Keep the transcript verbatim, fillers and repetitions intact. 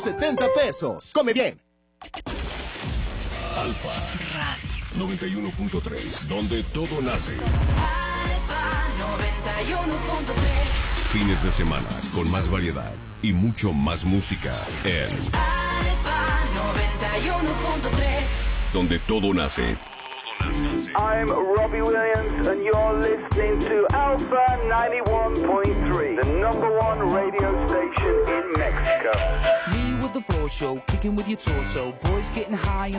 setenta pesos. Come bien. Alfa Radio noventa y uno punto tres, donde todo nace. Alfa noventa y uno punto tres. Fines de semana con más variedad y mucho más música en Alfa noventa y uno punto tres, donde todo nace. I'm Robbie Williams and you're listening to Alpha ninety-one point three, the number one radio station in Mexico. Me with the floor show, kicking with your torso, boys getting high